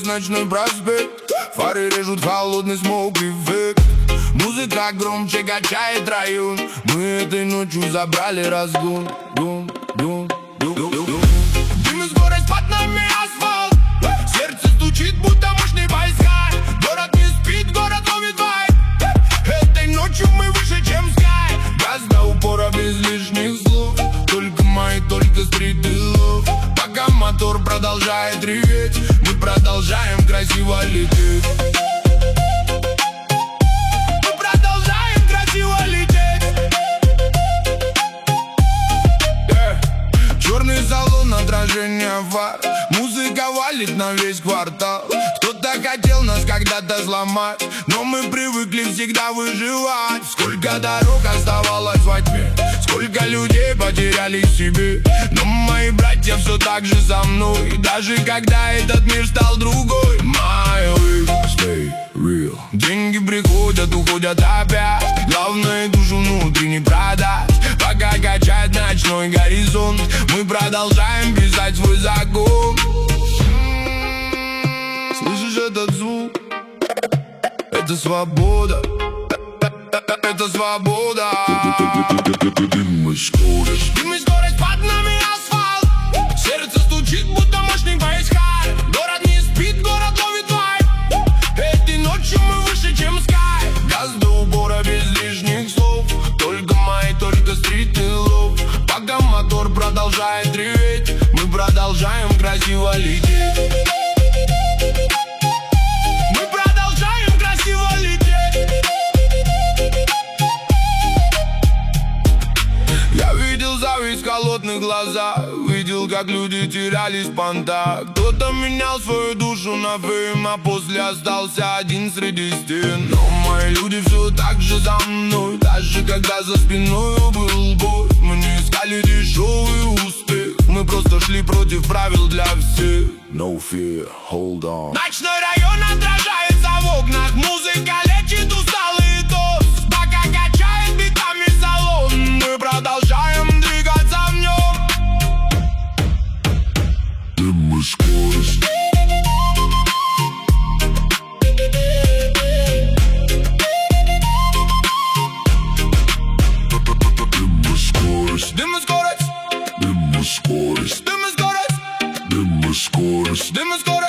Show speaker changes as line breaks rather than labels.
ночной проспект. Фары режут холодный смоук-эффект. Музыка громче качает район. Мы этой ночью забрали разгон. Дым и скорость, под нами асфальт. Сердце стучит, будто мощный войска. Город не спит, город ловит вайб. Этой ночью мы выше, чем скай. Газ до упора без лишних слов. Только мои, только стриты лов. Пока мотор продолжает реветь, мы продолжаем красиво лететь. Черный салон, отражение фар. Музыка валит на весь квартал. Кто-то хотел нас когда-то сломать, но мы привыкли всегда выживать. Сколько дорог оставалось во тьме, сколько людей потеряли себе. Но мои братья все так же со мной, даже когда этот мир стал другой. My way, stay real. Деньги приходят, уходят опять. Главное душу внутри не продать. Пока качает ночной горизонт, мы продолжаем писать свой закон. Слышишь этот звук? Это свобода. Это свобода. Дым и скорость. Дым и скорость, под нами асфальт. Сердце стучит, будто мощный войска. Город не спит, город ловит вайб. Этой ночью мы выше, чем скай. Газ до упора без лишних слов. Только мои, только стриты лов. Пока мотор продолжает реветь, мы продолжаем красиво лететь. Мы продолжаем красиво лететь. Я видел зависть в холодных глазах. Видел, как люди теряли спонтак. Кто-то менял свою душу на фейм, а после остался один среди стен. Но мои люди все так же за мной, даже когда за спиной был бой. Мы не искали дешевый успех, мы просто шли против правил для всех. No fear, hold on. Ночной район отражается в окнах. Музыка лечит усталый тост. Пока качает битами салон, мы продолжаем двигаться в нем. Дым и скорость. Дым и скорость. Дым и скорость. Дым и скорость. Дым и скорость. Дым и скорость.